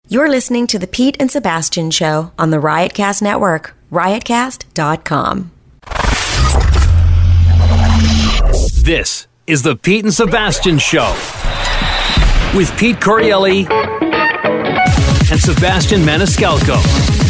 You're listening to The Pete and Sebastian Show on the Riotcast Network, riotcast.com. This is The Pete and Sebastian Show with Pete Corielli and Sebastian Maniscalco.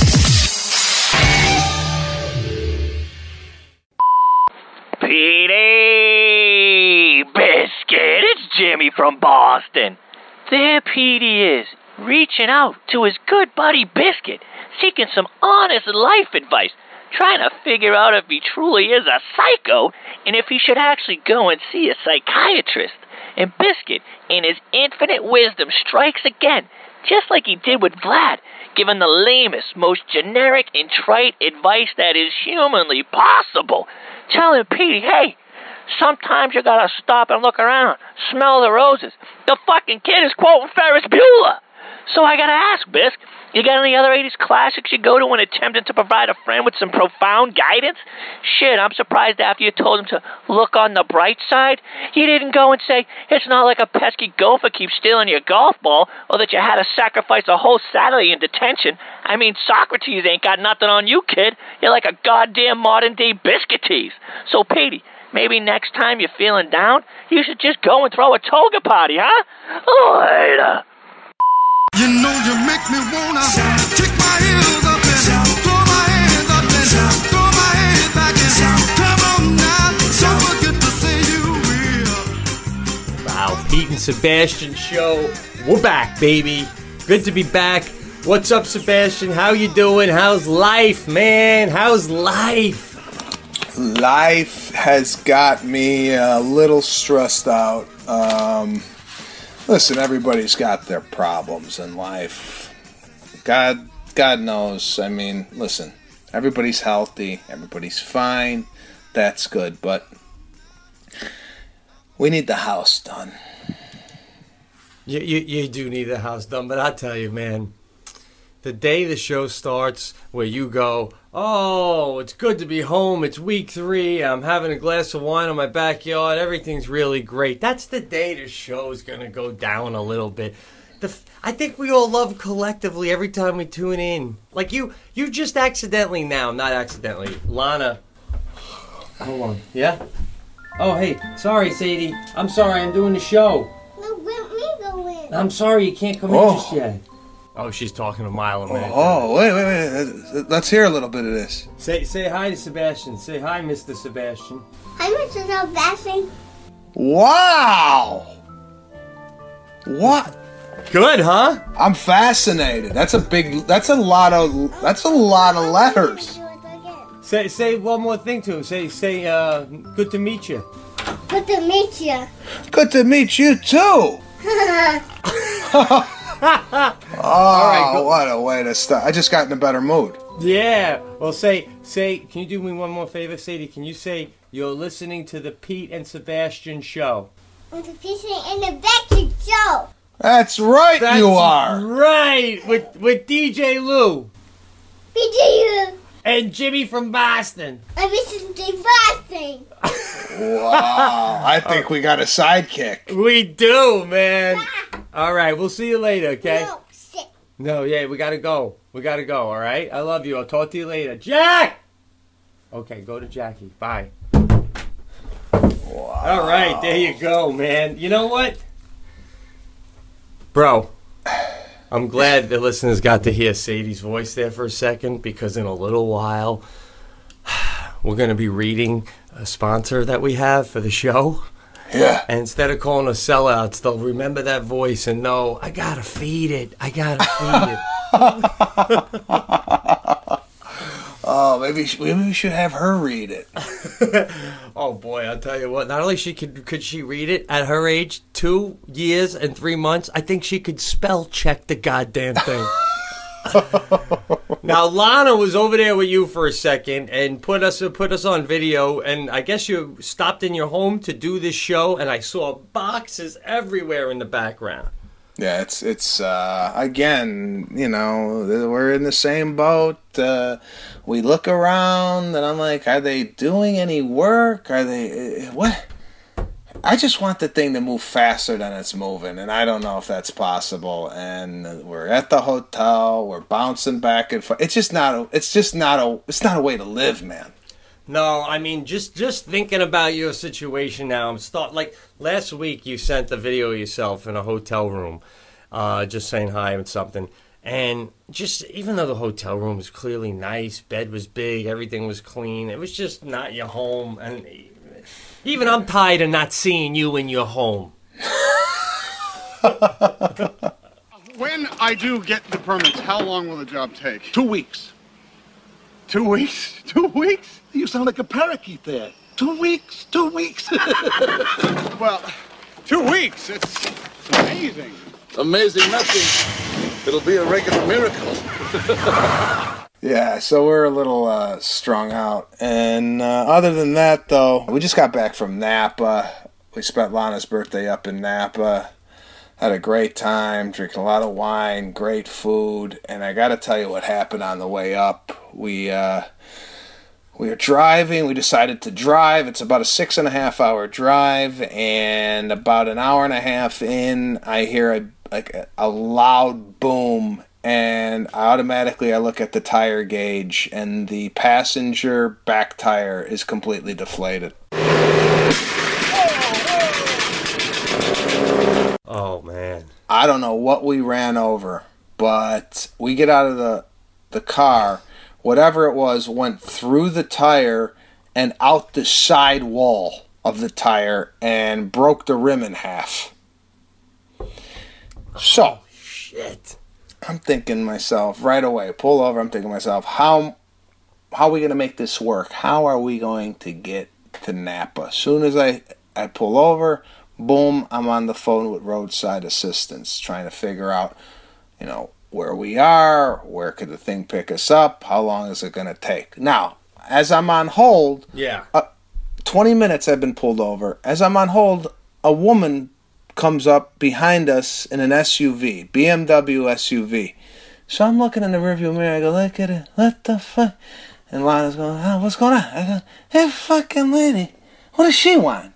Petey Biscuit, it's Jimmy from Boston. There Petey is, reaching out to his good buddy Biscuit, seeking some honest life advice, trying to figure out if he truly is a psycho and if he should actually go and see a psychiatrist. And Biscuit, in his infinite wisdom, strikes again, just like he did with Vlad, giving the lamest, most generic and trite advice that is humanly possible. Telling Petey, hey, sometimes you gotta stop and look around, smell the roses. The fucking kid is quoting Ferris Bueller. So I gotta ask, Bisk, you got any other 80s classics you go to when attempting to provide a friend with some profound guidance? Shit, I'm surprised after you told him to look on the bright side, you didn't go and say, it's not like a pesky gopher keeps stealing your golf ball, or that you had to sacrifice a whole Saturday in detention. I mean, Socrates ain't got nothing on you, kid. You're like a goddamn modern-day Biscuites. So, Petey, maybe next time you're feeling down, you should just go and throw a toga party, huh? Later. You know you make me wanna kick my heels up and throw my hands up and throw my head back and come on now, don't forget to say you will. Wow, Pete and Sebastian Show. We're back, baby. Good to be back. What's up, Sebastian? How you doing? How's life, man? How's life? Life has got me a little stressed out. Listen, everybody's got their problems in life. God knows. I mean, listen, everybody's healthy, everybody's fine. That's good, but we need the house done. You do need the house done, but I tell you, man, the day the show starts where you go, oh, it's good to be home, it's week 3, I'm having a glass of wine in my backyard, everything's really great. That's the day the show's going to go down a little bit. I think we all love collectively every time we tune in. Like you just accidentally now, not accidentally, Lana. Hold on, yeah? Oh, hey, sorry, Sadie. I'm sorry, I'm doing the show. No, let me go in. I'm sorry, you can't come in just yet. Oh, she's talking a mile a minute. Oh, wait. Let's hear a little bit of this. Say hi to Sebastian. Say hi, Mr. Sebastian. Hi, Mr. Sebastian. Wow! What? Good, huh? I'm fascinated. That's a lot of letters. Say one more thing to him. Say, good to meet you. Good to meet you. Good to meet you too. Right, what a way to start. I just got in a better mood. Yeah. Well, say, can you do me one more favor, Sadie? Can you say, you're listening to the Pete and Sebastian Show? With the Pete and the Sebastian Show. That's right, you are. Right, with DJ Lou. DJ Lou. And Jimmy from Boston. I'm Mr. Sebastian. Wow, I think we got a sidekick. We do, man. All right, we'll see you later, okay? No, sit. No, yeah, we gotta go. All right? I love you. I'll talk to you later. Jack! Okay, go to Jackie. Bye. Wow. All right, there you go, man. You know what? Bro, I'm glad the listeners got to hear Sadie's voice there for a second, because in a little while, we're going to be reading a sponsor that we have for the show. Yeah. And instead of calling us sellouts, they'll remember that voice and know, I got to feed it. Oh, maybe we should have her read it. Oh, boy, I'll tell you what. Not only could she read it at her age, 2 years and 3 months, I think she could spell check the goddamn thing. Now, Lana was over there with you for a second and put us on video, and I guess you stopped in your home to do this show, and I saw boxes everywhere in the background. Yeah, it's again, you know, we're in the same boat. We look around, and I'm like, are they doing any work? Are they what? I just want the thing to move faster than it's moving, and I don't know if that's possible. And we're at the hotel, we're bouncing back and forth. It's not a way to live, man. No, I mean, just thinking about your situation now, like last week you sent the video of yourself in a hotel room, just saying hi and something. And just, even though the hotel room was clearly nice, bed was big, everything was clean, it was just not your home. And even I'm tired of not seeing you in your home. When I do get the permits, how long will the job take? 2 weeks. 2 weeks? 2 weeks? You sound like a parakeet there. 2 weeks, 2 weeks. Well, 2 weeks, it's amazing. Amazing nothing. It'll be a regular miracle. Yeah, so we're a little strung out. And other than that, though, we just got back from Napa. We spent Lana's birthday up in Napa. Had a great time, drinking a lot of wine, great food. And I got to tell you what happened on the way up. We were driving. We decided to drive. It's about a 6.5 hour drive. And about an hour and a half in, I hear a loud boom. And automatically I look at the tire gauge, and the passenger back tire is completely deflated. Oh, man. I don't know what we ran over, but we get out of the car. Whatever it was went through the tire and out the side wall of the tire and broke the rim in half. So, Shit. I'm thinking to myself right away, pull over, I'm thinking to myself, how are we going to make this work? How are we going to get to Napa? As soon as I pull over, boom, I'm on the phone with roadside assistance, trying to figure out, where we are, where could the thing pick us up, how long is it going to take? Now, as I'm on hold, 20 minutes I've been pulled over. As I'm on hold, a woman comes up behind us in an SUV, BMW SUV. So I'm looking in the rearview mirror. I go, look at it. What the fuck? And Lana's going, what's going on? I go, hey, fucking lady, what does she want?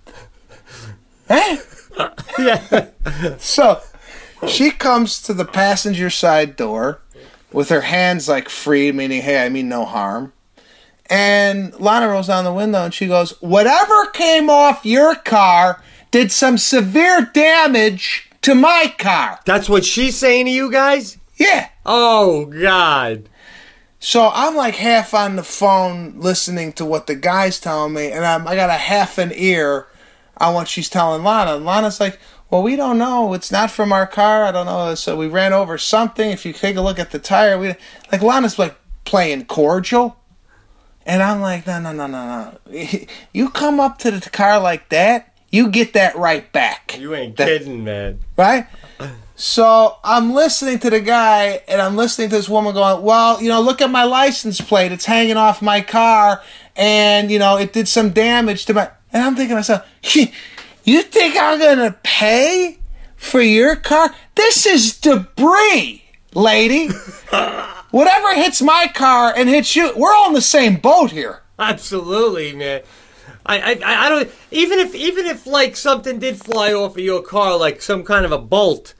Eh? Yeah. So she comes to the passenger side door with her hands like free, meaning, hey, I mean no harm. And Lana rolls down the window and she goes, whatever came off your car did some severe damage to my car. That's what she's saying to you guys? Yeah. Oh, God. So I'm like half on the phone listening to what the guy's telling me, and I got a half an ear on what she's telling Lana. And Lana's like, well, we don't know. It's not from our car. I don't know. So we ran over something. If you take a look at the tire, Lana's like playing cordial. And I'm like, no. You come up to the car like that, you get that right back. You ain't kidding, man. Right? So I'm listening to the guy, and I'm listening to this woman going, well, look at my license plate. It's hanging off my car, and, it did some damage to my... And I'm thinking to myself, you think I'm going to pay for your car? This is debris, lady. Whatever hits my car and hits you, we're all in the same boat here. Absolutely, man. I don't, even if like something did fly off of your car, like some kind of a bolt,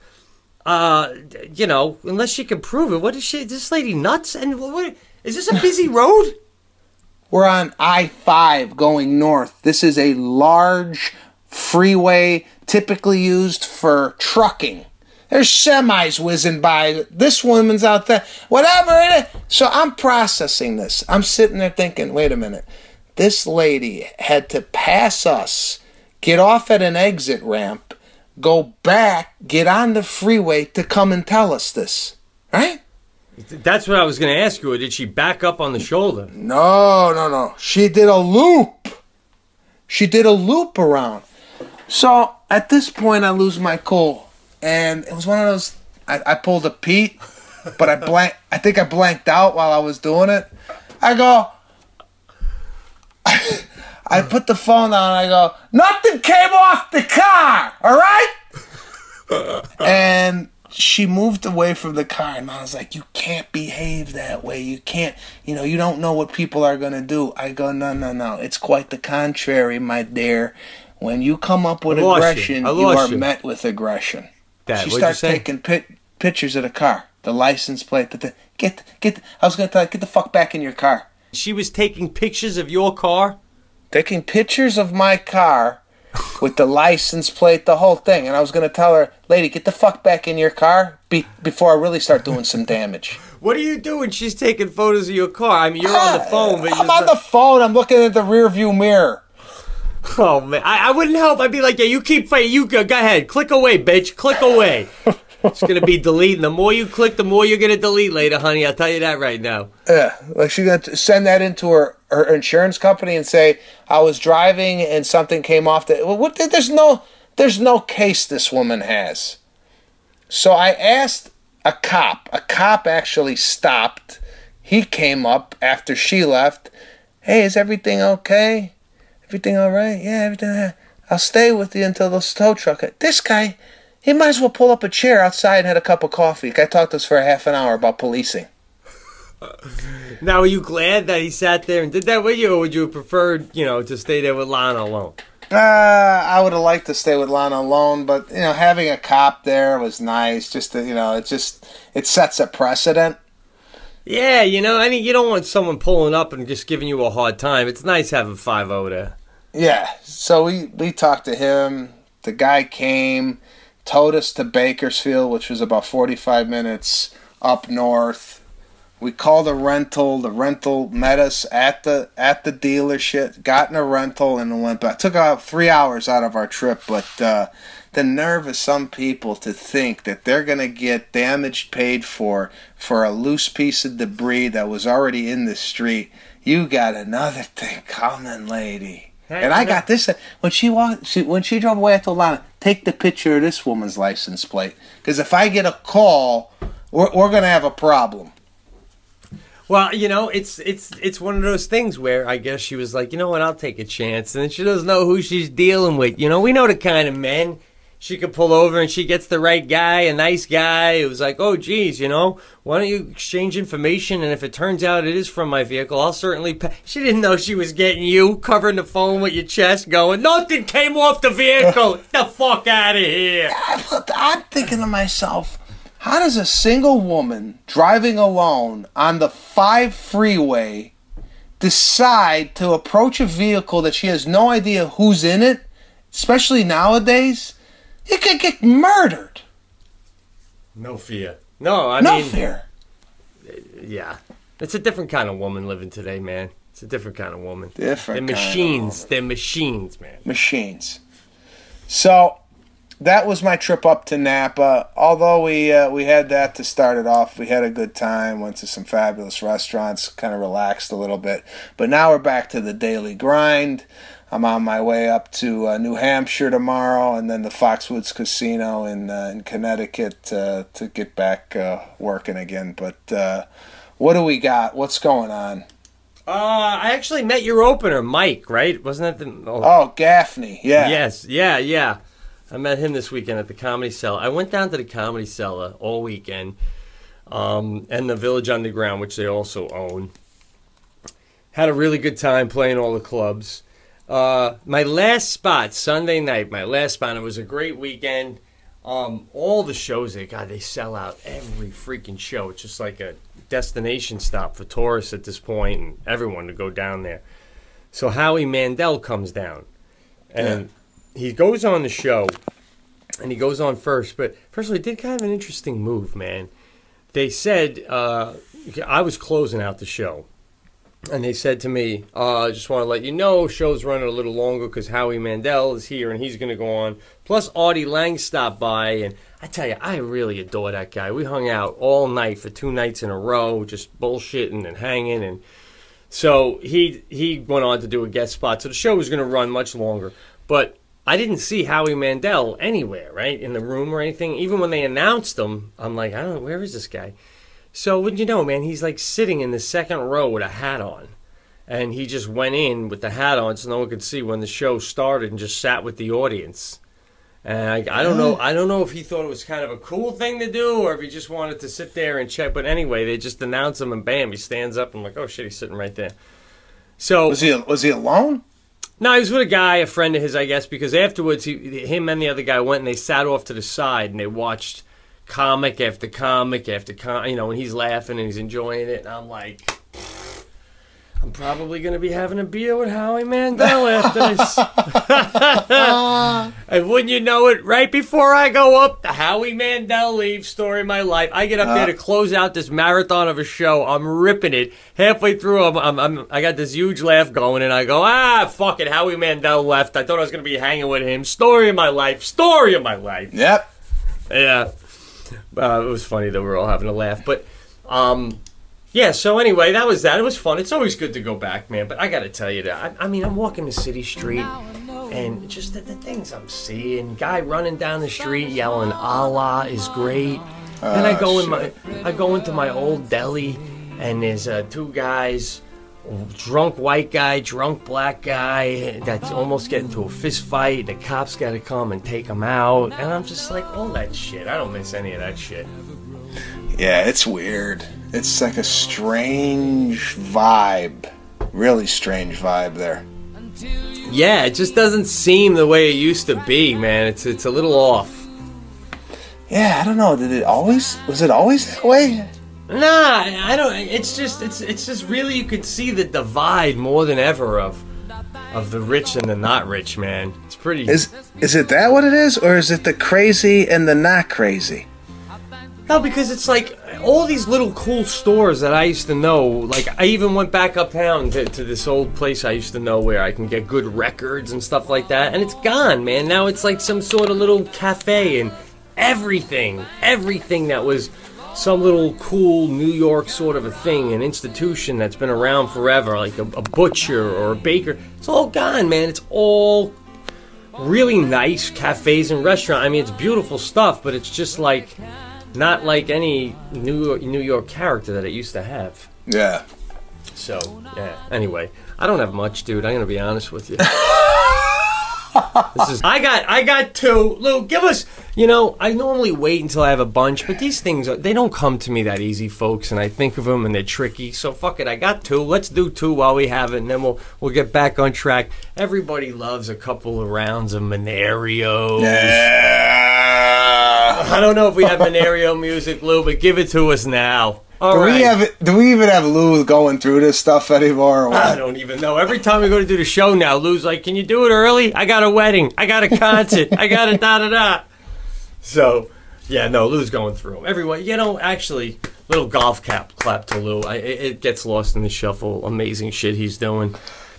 unless she can prove it, what is this lady nuts? And what is this, a busy road? We're on I-5 going north. This is a large freeway typically used for trucking. There's semis whizzing by. This woman's out there. Whatever it is. So I'm processing this. I'm sitting there thinking, wait a minute. This lady had to pass us, get off at an exit ramp, go back, get on the freeway to come and tell us this. Right? That's what I was going to ask you. Did she back up on the shoulder? No. She did a loop. She did a loop around. So at this point, I lose my cool. And it was one of those, I pulled a Pete, but I think I blanked out while I was doing it. I go, I put the phone down and I go, nothing came off the car, all right? And she moved away from the car, and I was like, you can't behave that way. You can't, you don't know what people are going to do. I go, no. It's quite the contrary, my dear. When you come up with I lost you. aggression, I you lost are you. met with aggression. Dad, She what'd you starts say? taking pictures of the car, the license plate. Get. I was gonna tell you, get the fuck back in your car. She was taking pictures of your car? Taking pictures of my car with the license plate, the whole thing. And I was gonna tell her, lady, get the fuck back in your car before I really start doing some damage. What are you doing? She's taking photos of your car. I mean, you're on the phone, but I'm on the phone. I'm looking at the rear view mirror. Oh man, I wouldn't help. I'd be like, yeah, you keep fighting. You go ahead. Click away, bitch. Click away. It's gonna be deleting. The more you click, the more you're gonna delete later, honey. I'll tell you that right now. Yeah, like she's gonna send that into her insurance company and say, I was driving and something came off the. What? There's no case this woman has. So I asked a cop. A cop actually stopped. He came up after she left. Hey, is everything okay? Everything all right? Yeah, everything. I'll stay with you until the tow truck. This guy, he might as well pull up a chair outside and had a cup of coffee. The guy talked to us for a half an hour about policing. Now, are you glad that he sat there and did that with you, or would you have preferred, to stay there with Lana alone? I would have liked to stay with Lana alone, but having a cop there was nice. Just to, it sets a precedent. Yeah, you don't want someone pulling up and just giving you a hard time. It's nice having 5-0 there. Yeah, so we talked to him. The guy came, towed us to Bakersfield, which was about 45 minutes up north. We called a rental. The rental met us at the dealership, got in a rental, and went back. Took about 3 hours out of our trip, but the nerve of some people to think that they're going to get damage paid for a loose piece of debris that was already in the street. You got another thing coming, lady. And I got this. When she drove away, I told Lana, take the picture of this woman's license plate. Because if I get a call, we're going to have a problem. Well, it's one of those things where I guess she was like, you know what, I'll take a chance. And she doesn't know who she's dealing with. We know the kind of men. She could pull over and she gets the right guy, a nice guy. It was like, oh, geez, why don't you exchange information? And if it turns out it is from my vehicle, I'll certainly pay. She didn't know she was getting you, covering the phone with your chest, going, nothing came off the vehicle. Get the fuck out of here. I'm thinking to myself, how does a single woman driving alone on the 5 freeway decide to approach a vehicle that she has no idea who's in it, especially nowadays? You could get murdered. No fear. No fear. Yeah. It's a different kind of woman living today, man. It's a different kind of woman. They're machines. They're machines, man. Machines. So that was my trip up to Napa. Although we had that to start it off, we had a good time. Went to some fabulous restaurants, kind of relaxed a little bit. But now we're back to the daily grind. I'm on my way up to New Hampshire tomorrow, and then the Foxwoods Casino in Connecticut to get back working again. But what do we got? What's going on? I actually met your opener, Mike, right? Wasn't that the... Oh, Gaffney, yeah. Yes, yeah. I met him this weekend at the Comedy Cellar. I went down to the Comedy Cellar all weekend, and the Village Underground, which they also own. Had a really good time playing all the clubs. My last spot, Sunday night, it was a great weekend. All the shows they sell out every freaking show. It's just like a destination stop for tourists at this point and everyone to go down there. So Howie Mandel comes down and he goes on the show and he goes on first. But first of all, he did kind of an interesting move, man. They said, I was closing out the show. And they said to me, I just want to let you know, show's running a little longer because Howie Mandel is here and he's going to go on. Plus, Artie Lang stopped by. And I tell you, I really adore that guy. We hung out all night for 2 nights in a row, just bullshitting and hanging. And so he went on to do a guest spot. So the show was going to run much longer. But I didn't see Howie Mandel anywhere, right, in the room or anything. Even when they announced him, I'm like, I don't know, where is this guy? So, wouldn't you know, man, he's like sitting in the second row with a hat on. And he just went in with the hat on so no one could see when the show started and just sat with the audience. And I don't know if he thought it was kind of a cool thing to do or if he just wanted to sit there and check. But anyway, they just announce him and bam, he stands up. I'm like, oh shit, he's sitting right there. So was he alone? No, he was with a guy, a friend of his, I guess, because afterwards, him and the other guy went and they sat off to the side and they watched comic after comic after comic, you know, and he's laughing and he's enjoying it, and I'm like, I'm probably going to be having a beer with Howie Mandel after this. And wouldn't you know it, right before I go up, the Howie Mandel leaves, story of my life. I get up there to close out this marathon of a show. I'm ripping it. Halfway through, I got this huge laugh going, and I go, fuck it, Howie Mandel left. I thought I was going to be hanging with him. Story of my life. Story of my life. Yep. Yeah. It was funny that we're all having a laugh. But, yeah, so anyway, that was that. It was fun. It's always good to go back, man. But I got to tell you that. I mean, I'm walking the city street, and just the things I'm seeing. Guy running down the street yelling, Allah is great. Then I go into my old deli, and there's two guys, drunk white guy, drunk black guy, that's almost getting into a fist fight. The cops got to come and take them out. And I'm just like, all that shit. I don't miss any of that shit. Yeah, it's weird. It's like a strange vibe. Really strange vibe there. Yeah, it just doesn't seem the way it used to be, man. It's a little off. Yeah, I don't know. Was it always that way? Nah, I don't. It's just really, you could see the divide more than ever of the rich and the not rich, man. It's pretty. Is it that what it is, or is it the crazy and the not crazy? No, because it's like all these little cool stores that I used to know. Like, I even went back uptown to this old place I used to know where I can get good records and stuff like that. And it's gone, man. Now it's like some sort of little cafe, and everything that was some little cool New York sort of a thing, an institution that's been around forever, like a butcher or a baker. It's all gone, man. It's all really nice cafes and restaurants. I mean, it's beautiful stuff, but it's just like not like any New York character that it used to have. Yeah. So, yeah. Anyway, I don't have much, dude. I'm gonna be honest with you. I got two. Lou, give us. You know, I normally wait until I have a bunch, but these things they don't come to me that easy, folks. And I think of them, and they're tricky. So fuck it. I got two. Let's do two while we have it, and then we'll get back on track. Everybody loves a couple of rounds of Monario. Yeah. I don't know if we have Monario music, Lou, but give it to us now. Do we even have Lou going through this stuff anymore? Or what? I don't even know. Every time we go to do the show now, Lou's like, "Can you do it early? I got a wedding. I got a concert. I got a da-da-da." So, yeah, no, Lou's going through them. Everyone, you know, actually, little golf clap to Lou. It gets lost in the shuffle. Amazing shit he's doing.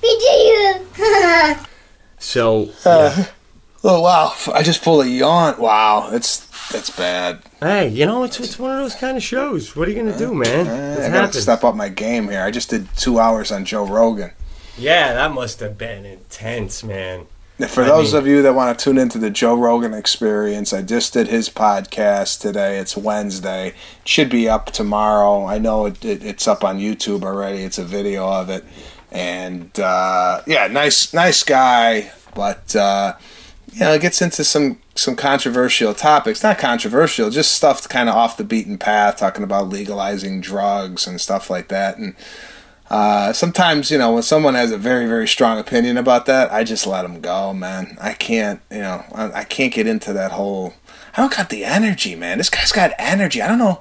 So, yeah. Oh, wow. I just pulled a yawn. Wow, that's bad. Hey, you know, it's one of those kind of shows. What are you going to do, man? I got to step up my game here. I just did 2 hours on Joe Rogan. Yeah, that must have been intense, man. For those of you that want to tune into the Joe Rogan Experience, I just did his podcast today. It's Wednesday. It should be up tomorrow. I know it's up on YouTube already. It's a video of it. And, yeah, nice guy. But, you know, it gets into some controversial topics. Not controversial, just stuff kind of off the beaten path, talking about legalizing drugs and stuff like that. And sometimes, you know, when someone has a very, very strong opinion about that, I just let them go, man. I can't, you know, I can't get into that whole... I don't got the energy, man. This guy's got energy. I don't know.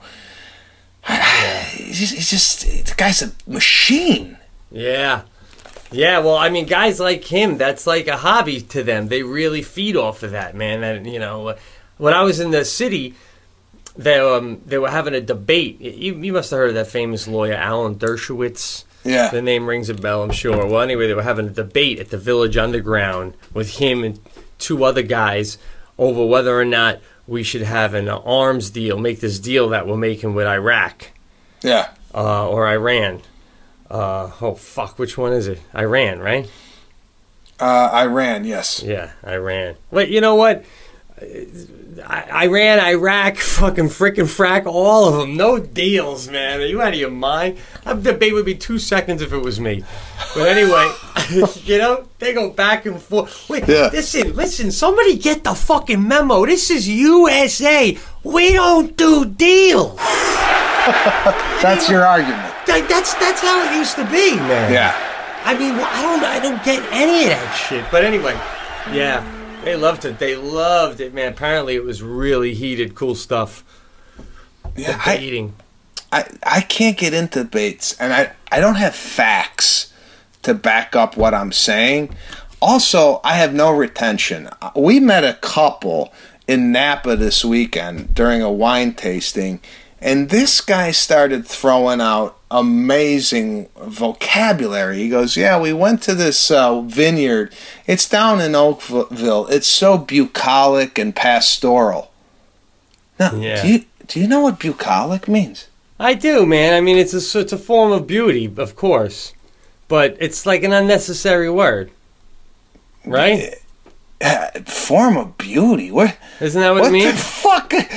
He's just... The guy's a machine. Yeah. Yeah, well, I mean, guys like him, that's like a hobby to them. They really feed off of that, man. And, you know, when I was in the city, they were having a debate. You must have heard of that famous lawyer, Alan Dershowitz. Yeah. The name rings a bell, I'm sure. Well, anyway, they were having a debate at the Village Underground with him and two other guys over whether or not we should have an arms deal, make this deal that we're making with Iraq. Yeah. Or Iran. Oh, fuck, which one is it? Iran, right? Iran, yes. Yeah, Iran. Wait, you know what? Iran, Iraq, fucking frickin' frack, all of them. No deals, man. Are you out of your mind? That debate would be 2 seconds if it was me. But anyway, you know, they go back and forth. Wait, yeah. Listen, somebody get the fucking memo. This is USA. We don't do deals. That's your argument. That's how it used to be, man. Yeah. I mean, I don't get any of that shit. But anyway, yeah, they loved it. They loved it, man. Apparently, it was really heated, cool stuff. Yeah, eating. I can't get into debates, and I don't have facts to back up what I'm saying. Also, I have no retention. We met a couple in Napa this weekend during a wine tasting, and this guy started throwing out amazing vocabulary. He goes, yeah, we went to this vineyard. It's down in Oakville. It's so bucolic and pastoral. Now, yeah. Do you know what bucolic means? I do, man. I mean, it's a form of beauty, of course, but it's like an unnecessary word, right? Form of beauty? What? Isn't that what it means? What the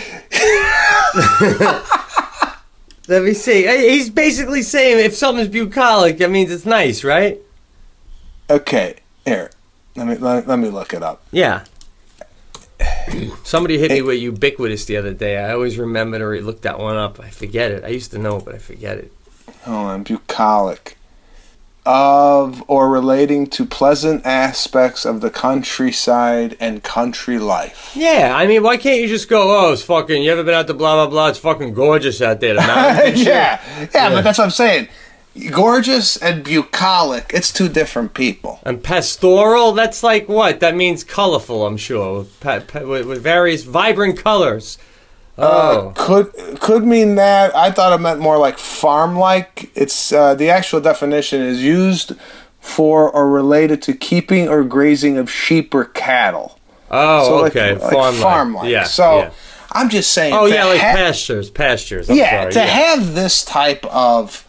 fuck? Let me see. He's basically saying if something's bucolic, that means it's nice, right? Okay, here. Let me look it up. Yeah. Somebody hit me with ubiquitous the other day. I always remembered or looked that one up. I forget it. I used to know it, but I forget it. Hold on. Bucolic. Of or relating to pleasant aspects of the countryside and country life. Yeah, I mean, why can't you just go, oh, it's fucking, you ever been out to blah, blah, blah, it's fucking gorgeous out there. The mountains and shit. Yeah, but that's what I'm saying. Gorgeous and bucolic, it's two different people. And pastoral, that's like what? That means colorful, I'm sure, with various vibrant colors. Oh. Could mean that. I thought it meant more like farm-like. It's the actual definition is used for or related to keeping or grazing of sheep or cattle. Oh, so okay. Like farm-like. Yeah, so yeah. I'm just saying. Oh, yeah, like pastures. I'm sorry, have this type of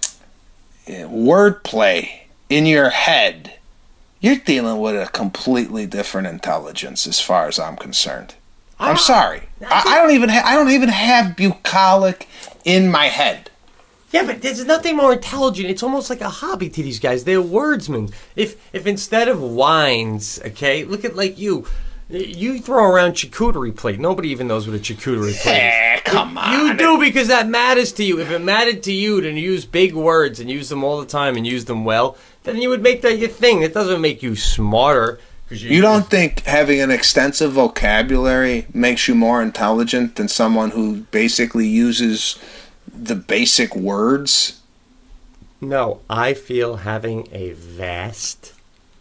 wordplay in your head, you're dealing with a completely different intelligence as far as I'm concerned. I'm sorry. I don't even have bucolic in my head. Yeah, but there's nothing more intelligent. It's almost like a hobby to these guys. They're wordsmen. If instead of wines, okay, look at like you throw around charcuterie plate. Nobody even knows what a charcuterie plate is. Come on. You do because that matters to you. If it mattered to you to use big words and use them all the time and use them well, then you would make that your thing. It doesn't make you smarter. You don't think having an extensive vocabulary makes you more intelligent than someone who basically uses the basic words? No, I feel having a vast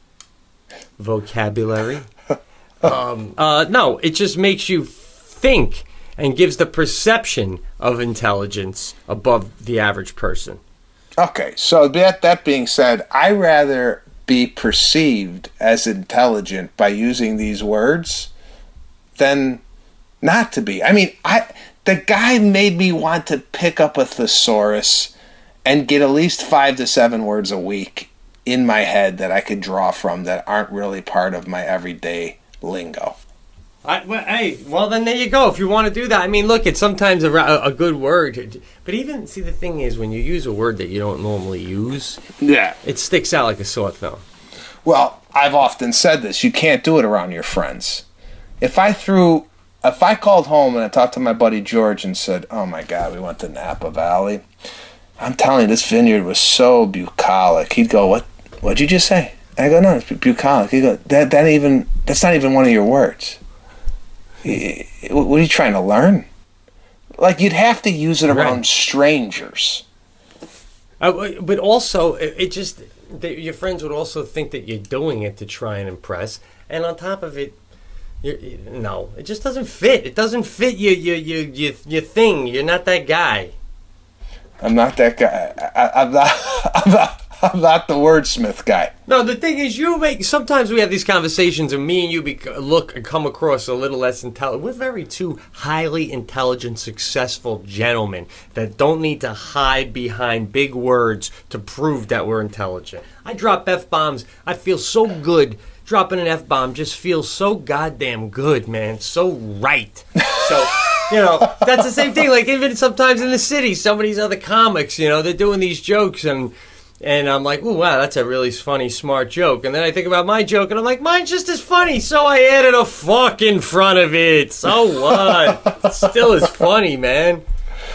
vocabulary. No, it just makes you think and gives the perception of intelligence above the average person. Okay, so that being said, I rather be perceived as intelligent by using these words than not to be. I mean, the guy made me want to pick up a thesaurus and get at least 5 to 7 words a week in my head that I could draw from that aren't really part of my everyday lingo. Well, then there you go. If you want to do that, I mean, look, it's sometimes a good word. But even, see, the thing is, when you use a word that you don't normally use, it sticks out like a sore thumb. Well, I've often said this. You can't do it around your friends. If I called home and I talked to my buddy George and said, oh my God, we went to Napa Valley. I'm telling you, this vineyard was so bucolic. He'd go, what'd you just say? I go, no, it's bucolic. He'd go, that's not even one of your words. What are you trying to learn? Like, you'd have to use it around strangers. But also, your friends would also think that you're doing it to try and impress. And on top of it, no, it just doesn't fit. It doesn't fit your thing. You're not that guy. I'm not that guy. I'm not the wordsmith guy. No, the thing is, sometimes we have these conversations and me and you come across a little less intelligent. We're very two highly intelligent, successful gentlemen that don't need to hide behind big words to prove that we're intelligent. I drop F-bombs. I feel so good. Dropping an F-bomb just feels so goddamn good, man. So right. So, that's the same thing. Like, even sometimes in the city, some of these other comics, they're doing these jokes and I'm like, oh, wow, that's a really funny, smart joke. And then I think about my joke, and I'm like, mine's just as funny, so I added a fuck in front of it. So what? It still is funny, man.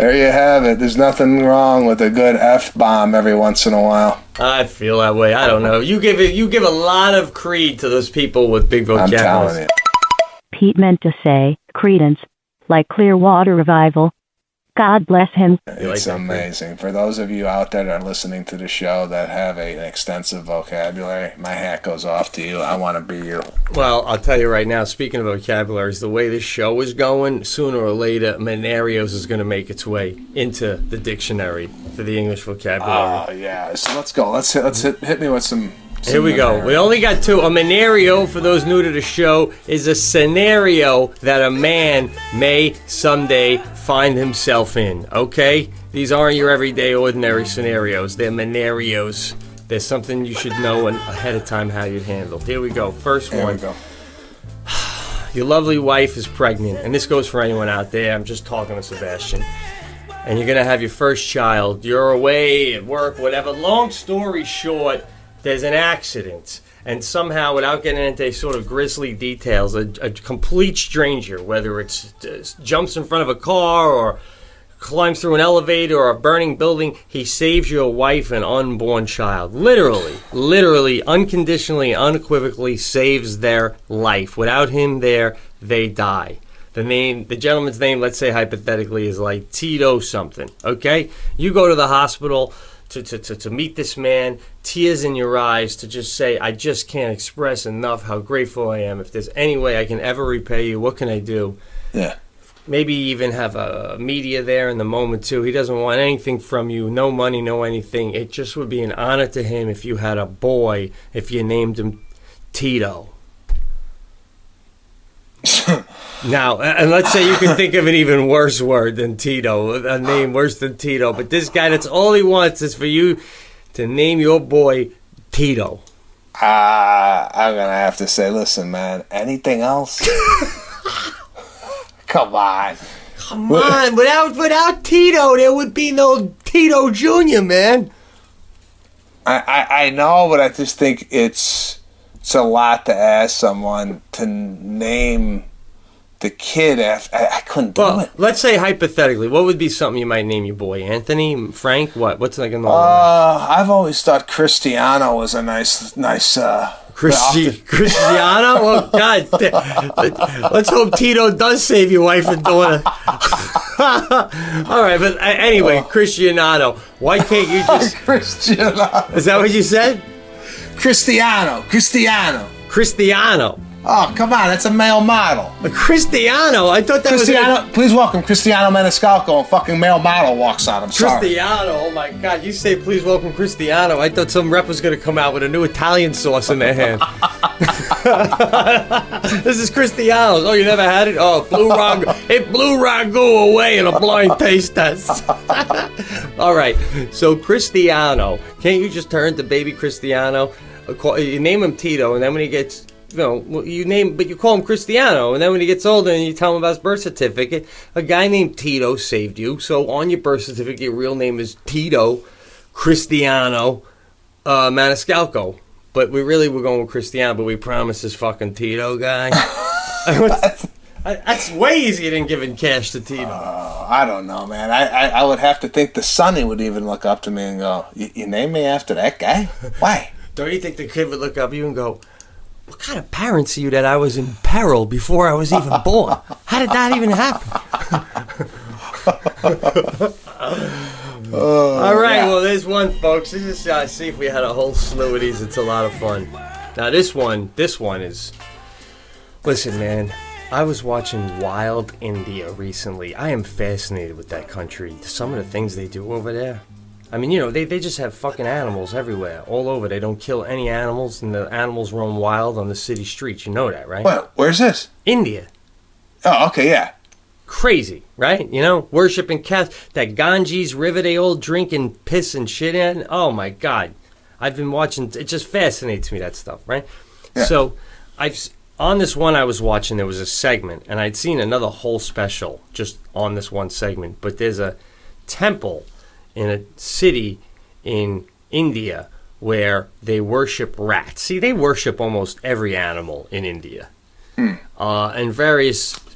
There you have it. There's nothing wrong with a good F-bomb every once in a while. I feel that way. I don't know. You give a lot of creed to those people with big vocabularies. I'm telling you. Pete meant to say Credence, like Clearwater Revival. God bless him. It's amazing. For those of you out there that are listening to the show that have an extensive vocabulary, my hat goes off to you. I want to be you. Well, I'll tell you right now, speaking of vocabularies, the way this show is going, sooner or later, Menarios is going to make its way into the dictionary for the English vocabulary. Oh, yeah. So let's go. Let's hit me with some... Here we go. We only got two. A menario, for those new to the show, is a scenario that a man may someday find himself in, okay? These aren't your everyday, ordinary scenarios. They're menarios. There's something you should know ahead of time how you'd handle. Here we go. First one. Here we go. Your lovely wife is pregnant, and this goes for anyone out there. I'm just talking to Sebastian. And you're going to have your first child. You're away at work, whatever. Long story short, there's an accident, and somehow, without getting into sort of grisly details, a complete stranger, whether it's jumps in front of a car or climbs through an elevator or a burning building, he saves your wife and unborn child. Literally, unconditionally, unequivocally saves their life. Without him there, they die. The gentleman's name, let's say hypothetically, is like Tito something, okay? You go to the hospital to meet this man, tears in your eyes, to just say, I just can't express enough how grateful I am. If there's any way I can ever repay you, what can I do? Yeah. Maybe even have a media there in the moment, too. He doesn't want anything from you, no money, no anything. It just would be an honor to him if you had a boy, if you named him Tito. Now, and let's say you can think of an even worse word than Tito, a name worse than Tito, but this guy, that's all he wants is for you to name your boy Tito. I'm going to have to say, listen, man, anything else? Come on. Come on, without Tito, there would be no Tito Jr., man. I know, but I just think it's a lot to ask someone to name the kid after. I couldn't do it. Let's say hypothetically, what would be something you might name your boy? Anthony, Frank, what? What's like a normal? I've always thought Cristiano was a nice. Cristiano? Oh God! Let's hope Tito does save your wife and daughter. All right, but anyway, Cristiano. Why can't you just Cristiano? Is that what you said? Cristiano. Oh, come on, that's a male model. Cristiano? I thought that Cristiano, was... Please welcome Cristiano Maniscalco, a fucking male model walks out. I'm sorry. Cristiano, oh my God. You say please welcome Cristiano. I thought some rep was going to come out with a new Italian sauce in their hand. This is Cristiano's. Oh, you never had it? Oh, it blew ragu away in a blind taste test. All right, so Cristiano. Can't you just turn to baby Cristiano? You name him Tito, and then when he gets... you call him Cristiano, and then when he gets older and you tell him about his birth certificate, a guy named Tito saved you, so on your birth certificate, your real name is Tito Cristiano Maniscalco. But we're going with Cristiano, but we promise this fucking Tito guy. That's way easier than giving cash to Tito. I don't know, man. I would have to think the Sonny would even look up to me and go, you name me after that guy? Why? Don't you think the kid would look up at you and go, what kind of parents are you that I was in peril before I was even born? How did that even happen? All right, yeah. Well, there's one, folks. This is see if we had a whole slew of these. It's a lot of fun. Now, this one is... Listen, man, I was watching Wild India recently. I am fascinated with that country. Some of the things they do over there. I mean, they just have fucking animals everywhere, all over. They don't kill any animals, and the animals roam wild on the city streets. You know that, right? What? Where's this? India. Oh, okay, yeah. Crazy, right? Worshipping cats. That Ganges River they all drink and piss and shit in. Oh, my God. I've been watching. It just fascinates me, that stuff, right? Yeah. So, on this one I was watching, there was a segment, and I'd seen another whole special just on this one segment. But there's a temple in a city in India where they worship rats. See, they worship almost every animal in India. And various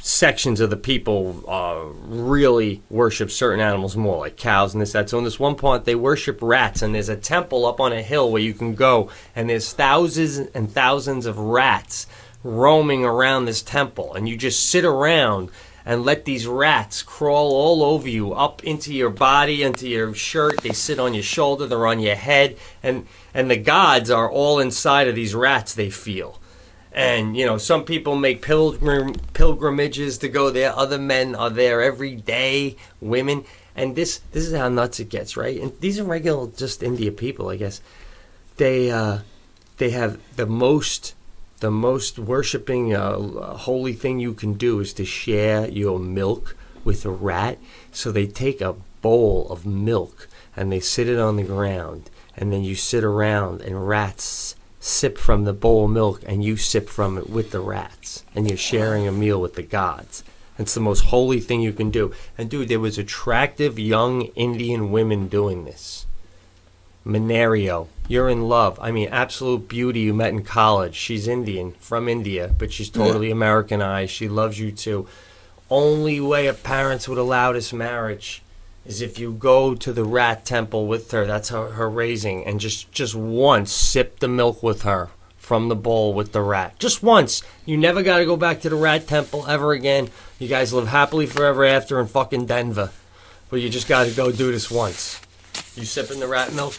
sections of the people really worship certain animals more, like cows and this, that. So in this one part, they worship rats, and there's a temple up on a hill where you can go, and there's thousands and thousands of rats roaming around this temple, and you just sit around and let these rats crawl all over you, up into your body, into your shirt. They sit on your shoulder, they're on your head, and the gods are all inside of these rats, they feel. And, you know, some people make pilgrimages to go there. Other men are there every day, women. And this is how nuts it gets, right? And these are regular, just India people, I guess. They have the most worshiping holy thing you can do is to share your milk with a rat. So they take a bowl of milk and they sit it on the ground, and then you sit around and rats sip from the bowl of milk, and you sip from it with the rats, and you're sharing a meal with the gods. It's the most holy thing you can do. And dude, there was attractive young Indian women doing this. Manario, you're in love. I mean, absolute beauty you met in college. She's Indian, from India, but she's totally Americanized. She loves you too. Only way her parents would allow this marriage is if you go to the rat temple with her. That's her raising, and just once sip the milk with her from the bowl with the rat. Just once. You never got to go back to the rat temple ever again. You guys live happily forever after in fucking Denver. But you just got to go do this once. You sipping the rat milk?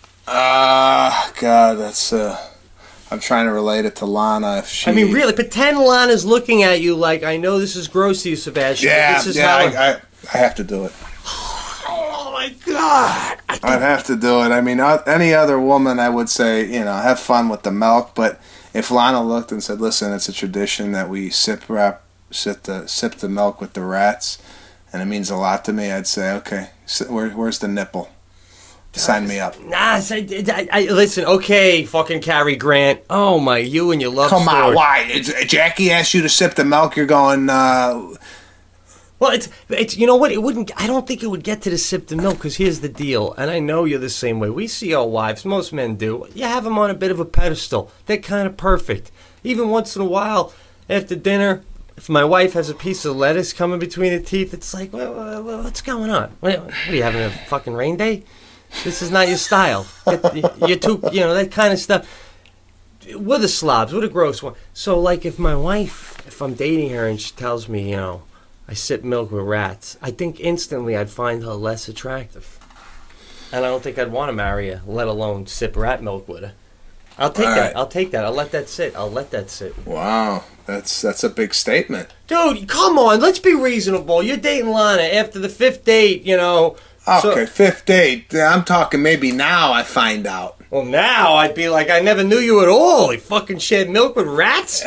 God, that's I'm trying to relate it to Lana. If she... I mean, really, pretend Lana's looking at you like, I know this is gross to you, Sebastian. Yeah, but this is I have to do it. Oh my God! I'd have to do it. I mean, any other woman, I would say, you know, have fun with the milk. But if Lana looked and said, "Listen, it's a tradition that we sip the milk with the rats, and it means a lot to me," I'd say, "Okay, where's the nipple? Sign me up." Nah, listen, okay, fucking Cary Grant. Oh my, you and your love story. Come on, why? Jackie asked you to sip the milk. You're going. Well, it's you know what? It wouldn't. I don't think it would get to the sip the milk, because here's the deal, and I know you're the same way. We see our wives, most men do. You have them on a bit of a pedestal. They're kind of perfect. Even once in a while, after dinner, if my wife has a piece of lettuce coming between her teeth, it's like, what's going on? What are you having, a fucking rain day? This is not your style. You're too, you know, that kind of stuff. We're the slobs. We're the gross one. So, like, if my wife, if I'm dating her and she tells me, you know, I sip milk with rats, I think instantly I'd find her less attractive. And I don't think I'd want to marry her, let alone sip rat milk with her. I'll take that. Right. I'll take that. I'll let that sit. Wow. That's a big statement. Dude, come on. Let's be reasonable. You're dating Lana after the 5th date, you know. Okay, 5th date. I'm talking maybe now I find out. Well, now I'd be like, I never knew you at all. You fucking shared milk with rats?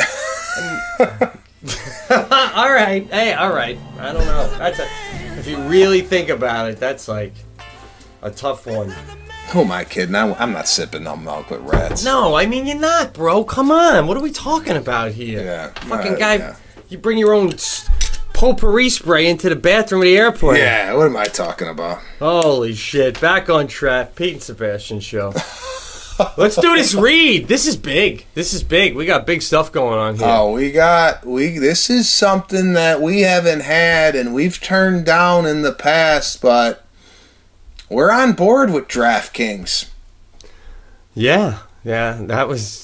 All right. Hey, all right. I don't know. If you really think about it, that's like a tough one. Who am I kidding? I'm not sipping no milk with rats. No, I mean, you're not, bro. Come on. What are we talking about here? Yeah. Fucking guy, you bring your own potpourri spray into the bathroom of the airport. Yeah, what am I talking about? Holy shit. Back on track. Pete and Sebastian show. Let's do this read. This is big. We got big stuff going on here. Oh, this is something that we haven't had and we've turned down in the past, but we're on board with DraftKings. Yeah, that was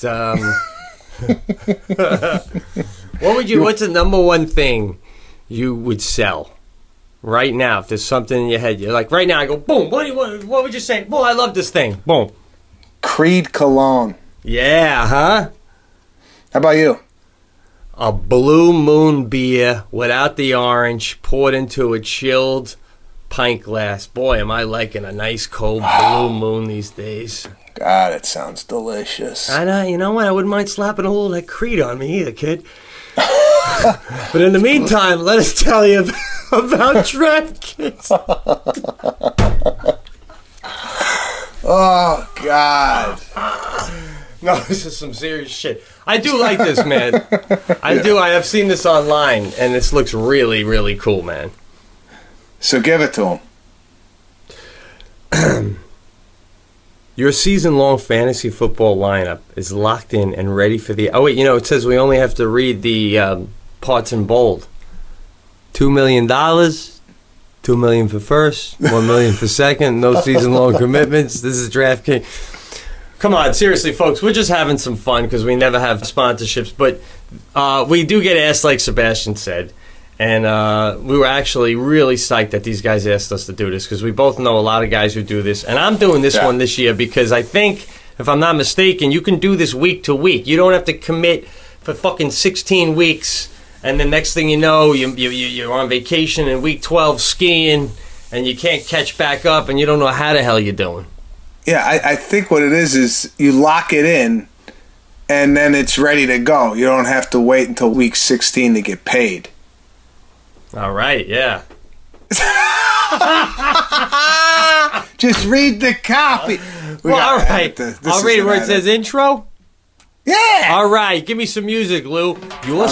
what's the number one thing you would sell right now? If there's something in your head, you're like, right now I go, boom, what would you say? Boom, I love this thing. Boom. Creed Cologne. Yeah, huh? How about you? A Blue Moon beer without the orange, poured into a chilled pint glass. Boy, am I liking a nice cold Blue Moon these days. God, it sounds delicious. I know. You know what? I wouldn't mind slapping a little of that Creed on me either, kid. But in the meantime, let us tell you about DraftKings. Oh, God. No, this is some serious shit. I do like this, man. I do. I have seen this online, and this looks really, really cool, man. So give it to him. Your season-long fantasy football lineup is locked in and ready for the... Oh, wait, you know, it says we only have to read the parts in bold. $2 million. $2 million for first, $1 million for second. No season-long commitments. This is DraftKings. Come on, seriously, folks. We're just having some fun because we never have sponsorships, but we do get asked, like Sebastian said, and we were actually really psyched that these guys asked us to do this because we both know a lot of guys who do this, and I'm doing this one this year because I think, if I'm not mistaken, you can do this week to week. You don't have to commit for fucking 16 weeks, and the next thing you know, you're on vacation in week 12 skiing, and you can't catch back up, and you don't know how the hell you're doing. Yeah, I think what it is you lock it in, and then it's ready to go. You don't have to wait until week 16 to get paid. All right, yeah. Just read the copy. All right. I'll read where it says intro. Yeah. All right. Give me some music, Lou. Your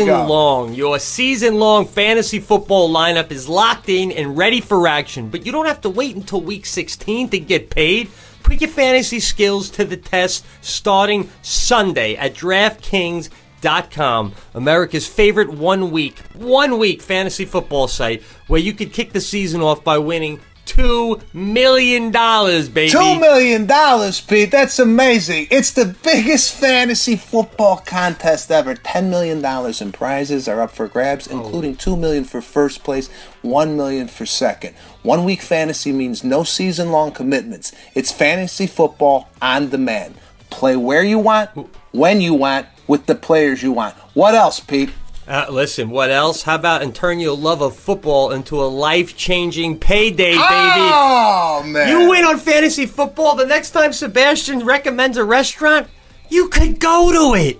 season-long fantasy football lineup is locked in and ready for action, but you don't have to wait until week 16 to get paid. Put your fantasy skills to the test starting Sunday at DraftKings.com, America's favorite one-week fantasy football site where you could kick the season off by winning $2 million, baby. $2 million, Pete. That's amazing. It's the biggest fantasy football contest ever. $10 million in prizes are up for grabs, including $2 million for first place, $1 million for second. 1 week fantasy means no season-long commitments. It's fantasy football on demand. Play where you want, when you want, with the players you want. What else, Pete? Listen, what else? How about and turn your love of football into a life-changing payday, baby? Oh, man. You win on fantasy football. The next time Sebastian recommends a restaurant, you could go to it.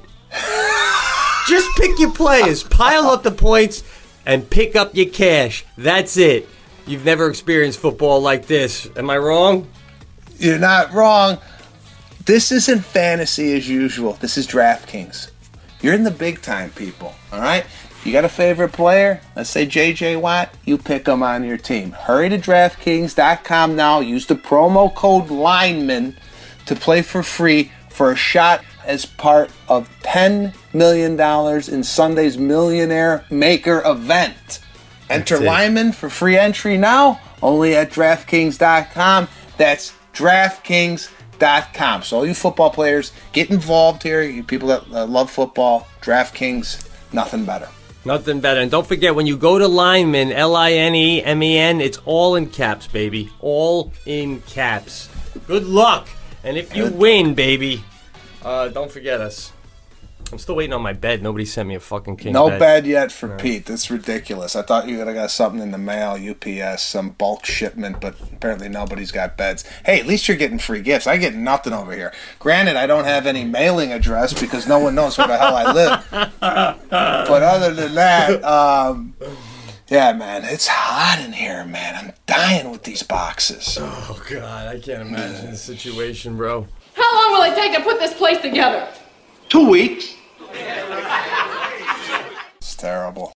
Just pick your players, pile up the points, and pick up your cash. That's it. You've never experienced football like this. Am I wrong? You're not wrong. This isn't fantasy as usual. This is DraftKings. You're in the big time, people, all right? You got a favorite player? Let's say J.J. Watt. You pick him on your team. Hurry to DraftKings.com now. Use the promo code LINEMAN to play for free for a shot as part of $10 million in Sunday's Millionaire Maker event. Enter Lyman for free entry now, only at DraftKings.com. That's DraftKings.com. So all you football players, get involved here. You people that love football, DraftKings, nothing better. Nothing better. And don't forget, when you go to Lineman, Linemen, it's all in caps, baby. All in caps. Good luck. And if you win, baby, don't forget us. I'm still waiting on my bed. Nobody sent me a fucking king bed. No bed yet for Pete. That's ridiculous. I thought you would have got something in the mail, UPS, some bulk shipment, but apparently nobody's got beds. Hey, at least you're getting free gifts. I get nothing over here. Granted, I don't have any mailing address because no one knows where the hell I live. But other than that, yeah, man, it's hot in here, man. I'm dying with these boxes. Oh, God, I can't imagine the situation, bro. How long will it take to put this place together? 2 weeks. It's terrible.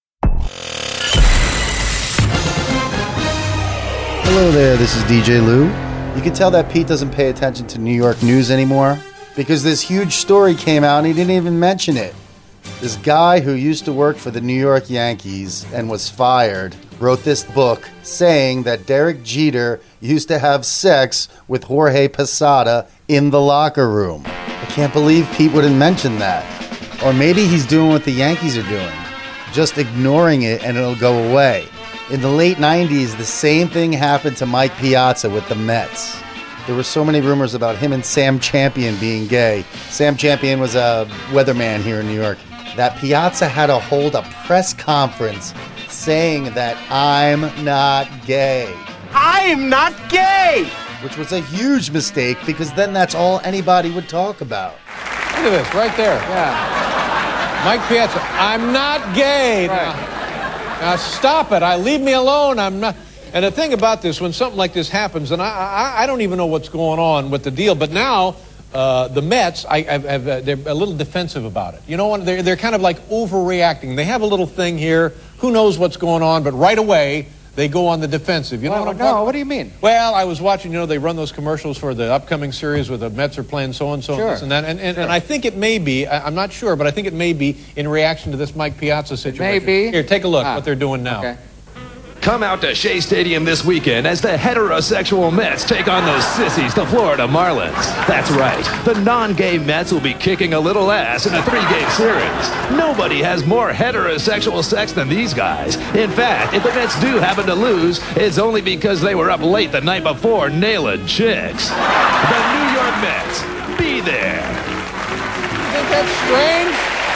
Hello there, this is DJ Lou. You can tell that Pete doesn't pay attention to New York news anymore because this huge story came out and he didn't even mention it. This guy who used to work for the New York Yankees and was fired wrote this book saying that Derek Jeter used to have sex with Jorge Posada in the locker room. I can't believe Pete wouldn't mention that. Or maybe he's doing what the Yankees are doing, just ignoring it and it'll go away. In the late 90s, the same thing happened to Mike Piazza with the Mets. There were so many rumors about him and Sam Champion being gay. Sam Champion was a weatherman here in New York. That Piazza had to hold a press conference saying that I'm not gay. I'm not gay! Which was a huge mistake because then that's all anybody would talk about. Look at this, right there. Yeah. Mike Piazza, I'm not gay. Right. Now stop it. Leave me alone. I'm not. And the thing about this, when something like this happens, and I don't even know what's going on with the deal, but now the Mets, they're a little defensive about it. You know, they're kind of like overreacting. They have a little thing here. Who knows what's going on? But right away, they go on the defensive. You know what I'm talking about? What do you mean? Well, I was watching, they run those commercials for the upcoming series where the Mets are playing so-and-so and this and that. And I think it may be, I'm not sure, but I think it may be in reaction to this Mike Piazza situation. Maybe. Here, take a look what they're doing now. Okay. Come out to Shea Stadium this weekend as the heterosexual Mets take on those sissies, the Florida Marlins. That's right. The non-gay Mets will be kicking a little ass in a 3-game series. Nobody has more heterosexual sex than these guys. In fact, if the Mets do happen to lose, it's only because they were up late the night before nailing chicks. The New York Mets. Be there. You think that's strange?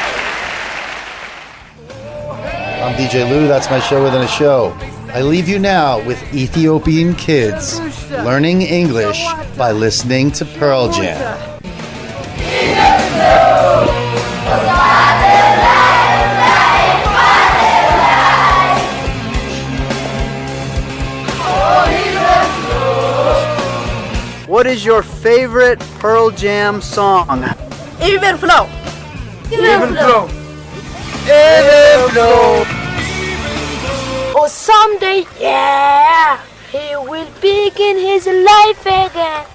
I'm DJ Lou. That's my show within a show. I leave you now with Ethiopian kids learning English by listening to Pearl Jam. What is your favorite Pearl Jam song? Even Flow. Even Flow. Even Flow. Oh, someday, yeah, he will begin his life again.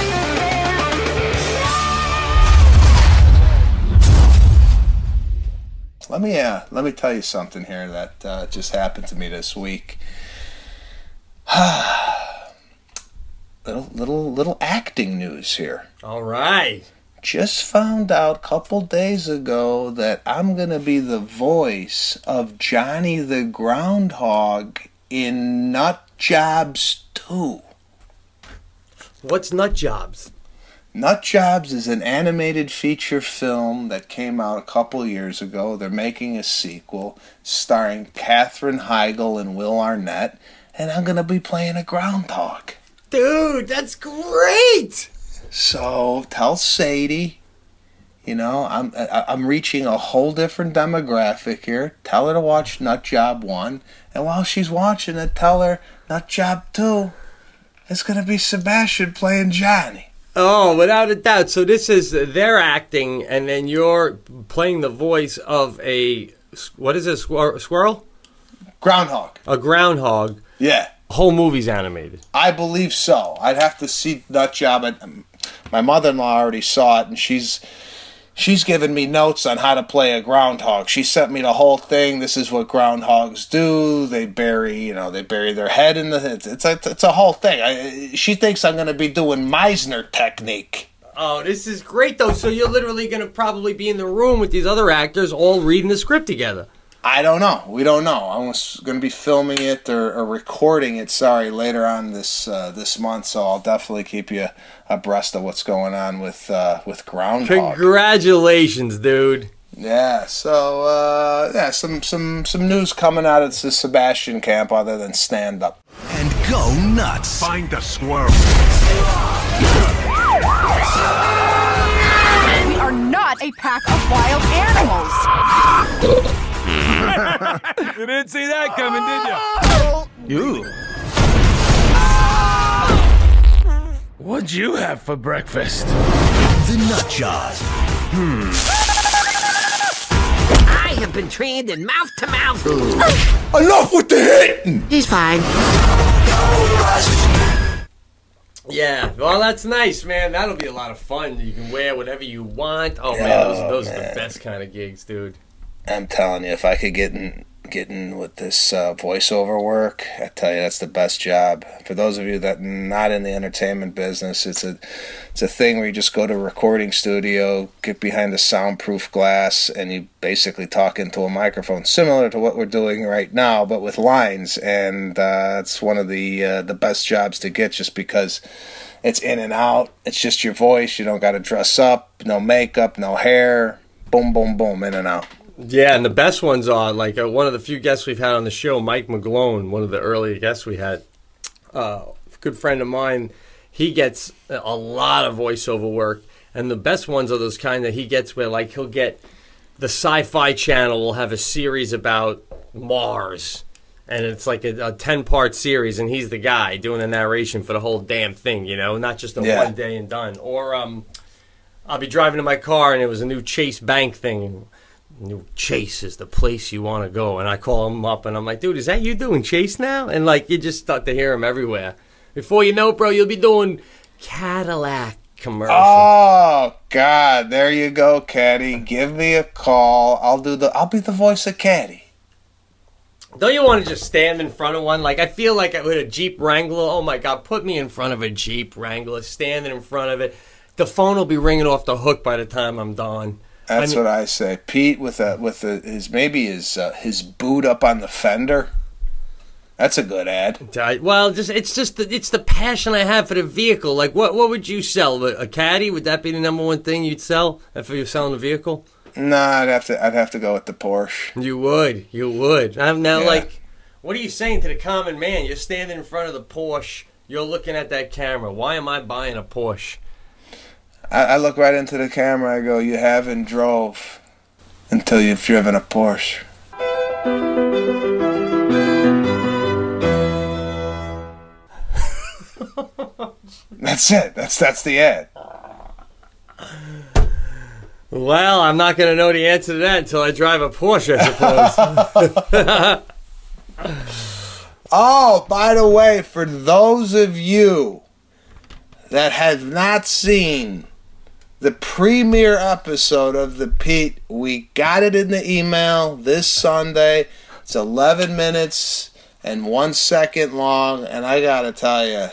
Let me tell you something here that just happened to me this week. little acting news here. All right. Just found out a couple days ago that I'm going to be the voice of Johnny the Groundhog in Nut Jobs 2. What's Nut Jobs? Nut Jobs is an animated feature film that came out a couple years ago. They're making a sequel starring Katherine Heigl and Will Arnett, and I'm going to be playing a groundhog. Dude, that's great! So tell Sadie, I'm reaching a whole different demographic here. Tell her to watch Nut Job 1, and while she's watching it, tell her Nut Job 2 is going to be Sebastian playing Johnny. Oh, without a doubt. So this is their acting, and then you're playing the voice of a, what is it, squirrel? Groundhog. A groundhog. Yeah. The whole movie's animated. I believe so. I'd have to see Nut Job. My mother-in-law already saw it, and she's given me notes on how to play a groundhog. She sent me the whole thing. This is what groundhogs do. They bury their head in the. It's a whole thing. She thinks I'm going to be doing Meisner technique. Oh, this is great though. So you're literally going to probably be in the room with these other actors, all reading the script together. I don't know. We don't know. I'm going to be filming it or recording it. Later on this month. So I'll definitely keep you abreast of what's going on with Groundhog. Congratulations, dude. Yeah. So some news coming out of the Sebastian camp other than stand up. And go nuts. Find the squirrel. We are not a pack of wild animals. You didn't see that coming, did you? What'd you have for breakfast? The Nut Job. I have been trained in mouth to mouth. Enough with the hitting. He's fine. Yeah, well, that's nice, man. That'll be a lot of fun. You can wear whatever you want. Oh, man, those are the best kind of gigs, dude. I'm telling you, if I could get in with this voiceover work, I tell you, that's the best job. For those of you that are not in the entertainment business, it's a thing where you just go to a recording studio, get behind a soundproof glass, and you basically talk into a microphone, similar to what we're doing right now, but with lines. And it's one of the best jobs to get, just because it's in and out. It's just your voice. You don't got to dress up, no makeup, no hair. Boom, boom, boom, in and out. Yeah, and the best ones are, like, one of the few guests we've had on the show, Mike McGlone, one of the early guests we had, good friend of mine, he gets a lot of voiceover work, and the best ones are those kind that he gets where, like, he'll get the Sci-Fi Channel will have a series about Mars, and it's like a 10-part series, and he's the guy doing the narration for the whole damn thing, not just a one day and done. Or I'll be driving in my car, and it was a new Chase Bank thing. Chase is the place you want to go. And I call him up and I'm like, dude, is that you doing Chase now? And like, you just start to hear him everywhere. Before you know it, bro, you'll be doing Cadillac commercial. Oh God, there you go, Caddy. Give me a call. I'll be the voice of Caddy. Don't you want to just stand in front of one? Like, I feel like with a Jeep Wrangler, oh my God, put me in front of a Jeep Wrangler, standing in front of it. The phone will be ringing off the hook by the time I'm done. That's what I say. Pete with his boot up on the fender. That's a good ad. Well, it's the passion I have for the vehicle. Like, what would you sell? A Caddy? Would that be the number one thing you'd sell if you're selling a vehicle? No, I'd have to go with the Porsche. You would. I'm now like, what are you saying to the common man? You're standing in front of the Porsche. You're looking at that camera. Why am I buying a Porsche? I look right into the camera. I go, you haven't drove until you've driven a Porsche. That's it. That's the ad. Well, I'm not going to know the answer to that until I drive a Porsche, I suppose. Oh, by the way, for those of you that have not seen the premiere episode of The Pete, we got it in the email this Sunday. It's 11 minutes and 1 second long, and I got to tell you,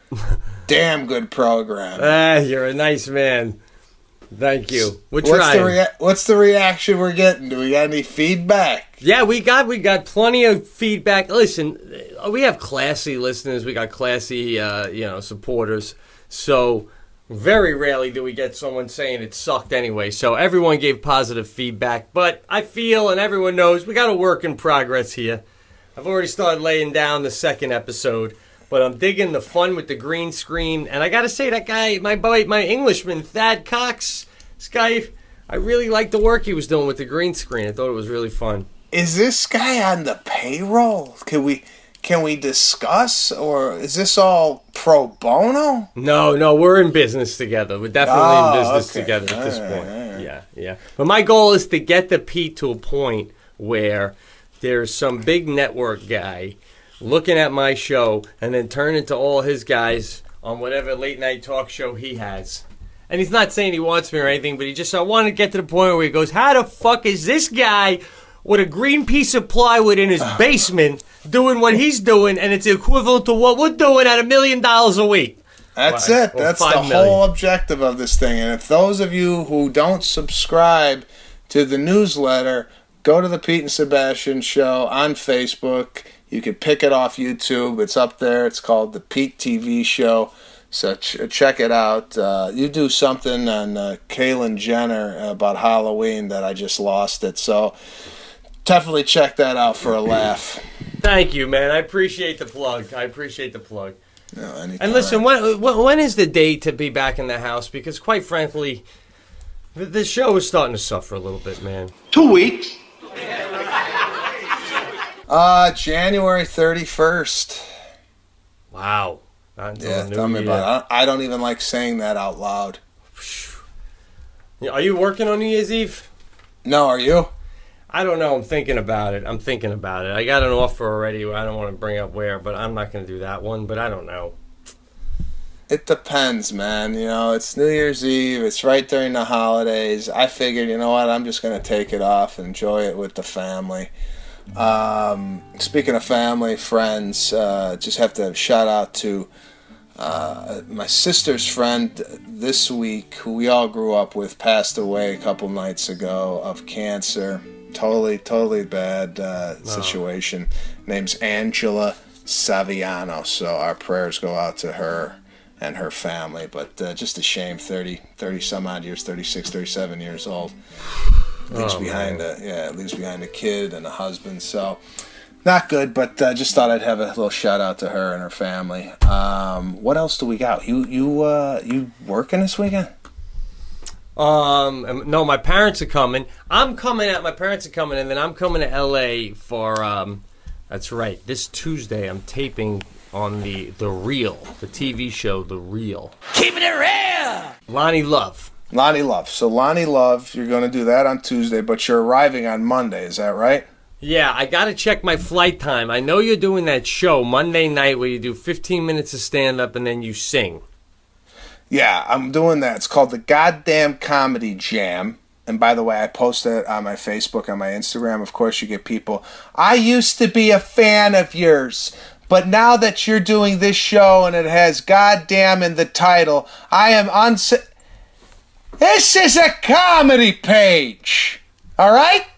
damn good program. You're a nice man. Thank you. We're trying. What's the reaction we're getting? Do we got any feedback? Yeah, we got plenty of feedback. Listen, we have classy listeners. We got classy, supporters. So very rarely do we get someone saying it sucked anyway. So everyone gave positive feedback. But I feel, and everyone knows, we got a work in progress here. I've already started laying down the second episode. But I'm digging the fun with the green screen. And I got to say, that guy, my Englishman, Thad Cox, this guy, I really liked the work he was doing with the green screen. I thought it was really fun. Is this guy on the payroll? Can we discuss, or is this all pro bono? No, we're in business together. We're definitely in business together at this point. Right. Yeah. But my goal is to get the Pete to a point where there's some big network guy looking at my show and then turn into all his guys on whatever late night talk show he has. And he's not saying he wants me or anything, but I want to get to the point where he goes, how the fuck is this guy with a green piece of plywood in his basement doing what he's doing, and it's equivalent to what we're doing at $1 million a week? That's it. That's the whole objective of this thing. And if those of you who don't subscribe to the newsletter, go to the Pete and Sebastian Show on Facebook. You can pick it off YouTube. It's up there. It's called the Pete TV Show. So check it out. You do something on Caitlyn Jenner about Halloween that I just lost it. So definitely check that out for a laugh. Thank you, man. I appreciate the plug. No, anytime. And listen, when is the day to be back in the house? Because quite frankly, the show is starting to suffer a little bit, man. 2 weeks. January 31st. Wow. Tell me about it. I don't even like saying that out loud. Are you working on New Year's Eve? No, are you? I don't know. I'm thinking about it. I got an offer already. I don't want to bring up where, but I'm not going to do that one. But I don't know. It depends, man. It's New Year's Eve. It's right during the holidays. I figured, you know what? I'm just going to take it off and enjoy it with the family. Speaking of family, friends, just have to shout out to my sister's friend this week, who we all grew up with, passed away a couple nights ago of cancer. Totally bad situation. Name's Angela Saviano. So our prayers go out to her and her family. But just a shame, 30 some odd years, 36, 37 years old. Leaves behind a kid and a husband, so not good. But just thought I'd have a little shout out to her and her family. What else do we got? You working this weekend? No, my parents are coming. My parents are coming, and then I'm coming to LA for. That's right. This Tuesday, I'm taping on the Real, the TV show, The Real. Keeping it real. Lonnie Love. Lonnie Love. So Lonnie Love, you're going to do that on Tuesday, but you're arriving on Monday. Is that right? Yeah, I got to check my flight time. I know you're doing that show Monday night where you do 15 minutes of stand-up and then you sing. Yeah, I'm doing that. It's called the Goddamn Comedy Jam. And by the way, I post it on my Facebook, on my Instagram. Of course, you get people, I used to be a fan of yours, but now that you're doing this show and it has goddamn in the title, I am This is a comedy page. All right?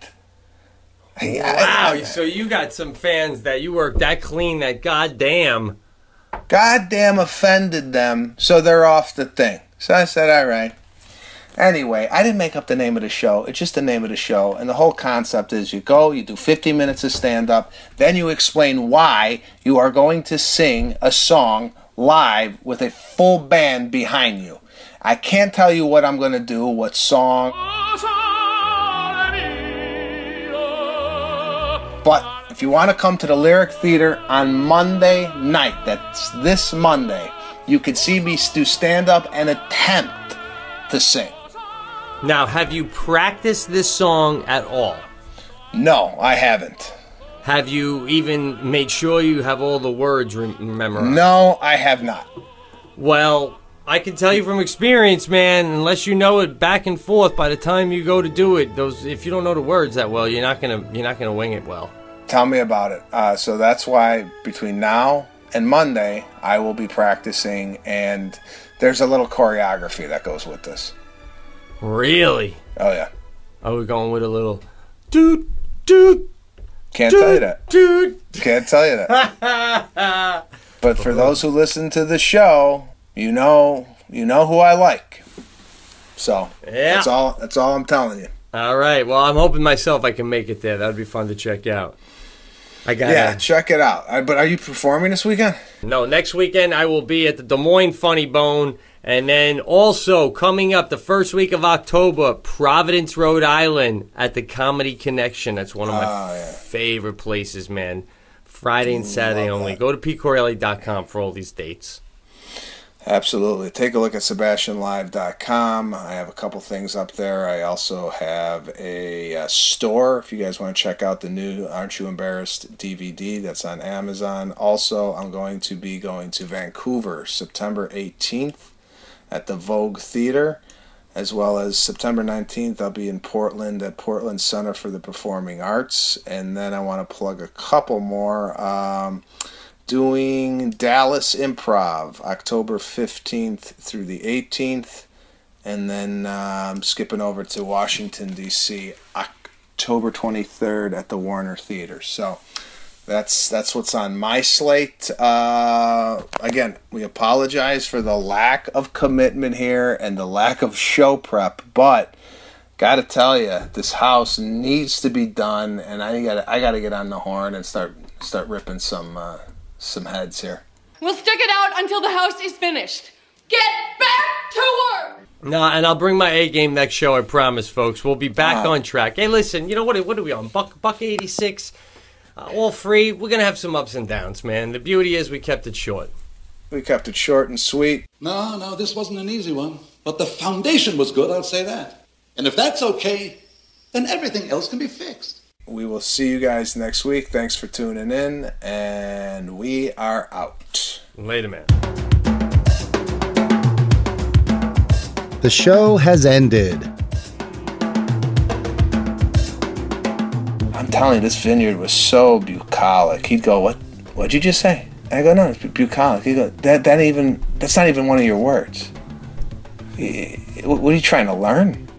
Wow, so you got some fans that you work that clean that goddamn offended them, so they're off the thing. So I said, all right. Anyway, I didn't make up the name of the show. It's just the name of the show. And the whole concept is you go, you do 50 minutes of stand-up, then you explain why you are going to sing a song live with a full band behind you. I can't tell you what I'm going to do, what song. But if you want to come to the Lyric Theater on Monday night, that's this Monday, you can see me do stand-up and attempt to sing. Now, have you practiced this song at all? No, I haven't. Have you even made sure you have all the words memorized? No, I have not. Well, I can tell you from experience, man, unless you know it back and forth, by the time you go to do it, if you don't know the words that well, you're not gonna wing it well. Tell me about it. So that's why between now and Monday, I will be practicing, and there's a little choreography that goes with this. Really? Oh, yeah. Are we going with a little doot, doot? Can't tell you that. Doot. Can't tell you that. But for those who listen to the show, you know who I like. So yeah. That's all I'm telling you. All right. Well, I'm hoping myself I can make it there. That would be fun to check out. Check it out. But are you performing this weekend? No, next weekend I will be at the Des Moines Funny Bone. And then also coming up the first week of October, Providence, Rhode Island at the Comedy Connection. That's one of my favorite places, man. Friday and Saturday only. Go to PeteCorelli.com for all these dates. Absolutely. Take a look at SebastianLive.com. I have a couple things up there. I also have a store if you guys want to check out the new Aren't You Embarrassed DVD that's on Amazon. Also, I'm going to be going to Vancouver September 18th at the Vogue Theater, as well as September 19th I'll be in Portland at Portland Center for the Performing Arts. And then I want to plug a couple more. Doing Dallas Improv October 15th through the 18th, and then I'm skipping over to Washington, D.C. October 23rd at the Warner Theater. So that's what's on my slate. Again, we apologize for the lack of commitment here and the lack of show prep, but gotta tell you, this house needs to be done, and I gotta get on the horn and start ripping some heads here. We'll stick it out until the house is finished. Get back to work! No, and I'll bring my A game next show, I promise, folks. We'll be back on track. Hey, listen, you know what are we on? Buck 86? All free? We're going to have some ups and downs, man. The beauty is we kept it short. We kept it short and sweet. No, this wasn't an easy one. But the foundation was good, I'll say that. And if that's okay, then everything else can be fixed. We will see you guys next week. Thanks for tuning in, and we are out. Later, man. The show has ended. I'm telling you, this Vineyard was so bucolic. He'd go, what'd you just say? I go, no, it's bucolic. He'd go, that's not even one of your words. What are you trying to learn?